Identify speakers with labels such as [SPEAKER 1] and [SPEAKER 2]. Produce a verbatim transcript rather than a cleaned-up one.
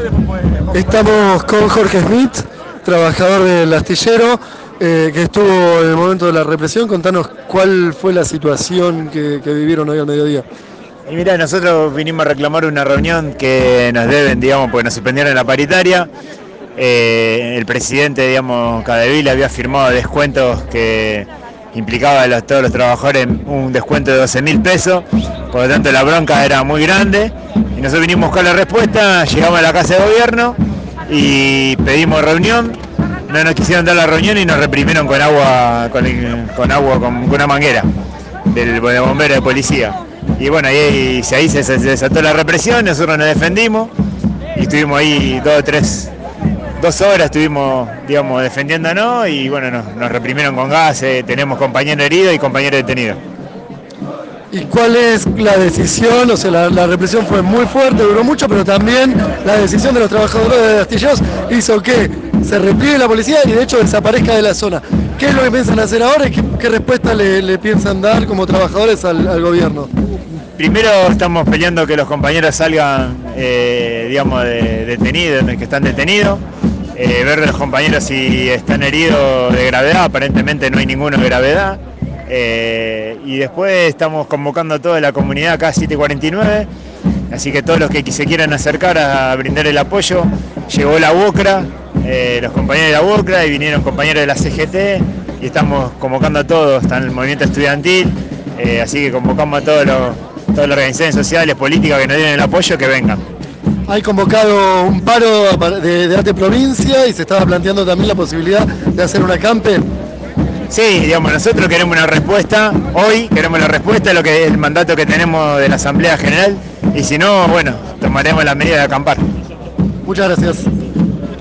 [SPEAKER 1] Estamos con Jorge Smith, trabajador del astillero, eh, que estuvo en el momento de la represión. Contanos cuál fue la situación que, que vivieron hoy al mediodía.
[SPEAKER 2] Y mira, nosotros vinimos a reclamar una reunión que nos deben, digamos, porque nos suspendieron la paritaria. Eh, el presidente, digamos, Cadevila había firmado descuentos que implicaba a los, todos los trabajadores un descuento de doce mil pesos, por lo tanto la bronca era muy grande y nosotros vinimos a buscar la respuesta, llegamos a la casa de gobierno y pedimos reunión, no nos quisieron dar la reunión y nos reprimieron con agua, con, con agua, con, con una manguera del de bombero de policía. Y bueno, ahí, ahí se, se desató la represión, nosotros nos defendimos y estuvimos ahí dos o tres Dos horas estuvimos, digamos, defendiéndonos y bueno, nos, nos reprimieron con gases, tenemos compañeros heridos y compañeros detenidos.
[SPEAKER 1] ¿Y cuál es la decisión? O sea, la, la represión fue muy fuerte, duró mucho, pero también la decisión de los trabajadores de astilleros hizo que se repliegue la policía y de hecho desaparezca de la zona. ¿Qué es lo que piensan hacer ahora y qué, qué respuesta le, le piensan dar como trabajadores al, al gobierno?
[SPEAKER 2] Primero estamos peleando que los compañeros salgan, eh, digamos, de, detenidos, que están detenidos. Eh, ver de los compañeros si están heridos de gravedad, aparentemente no hay ninguno de gravedad. Eh, y después estamos convocando a toda la comunidad acá a siete cuarenta y nueve, así que todos los que se quieran acercar a brindar el apoyo. Llegó la UOCRA, eh, los compañeros de la UOCRA y vinieron compañeros de la C G T y estamos convocando a todos, está el movimiento estudiantil, eh, así que convocamos a todos los, todas las organizaciones sociales, políticas que nos den el apoyo, que vengan.
[SPEAKER 1] Hay convocado un paro de, de Arte Provincia y se estaba planteando también la posibilidad de hacer un acampe.
[SPEAKER 2] Sí, digamos, nosotros queremos una respuesta, hoy queremos la respuesta de lo que es el mandato que tenemos de la Asamblea General y si no, bueno, tomaremos la medida de acampar.
[SPEAKER 1] Muchas gracias.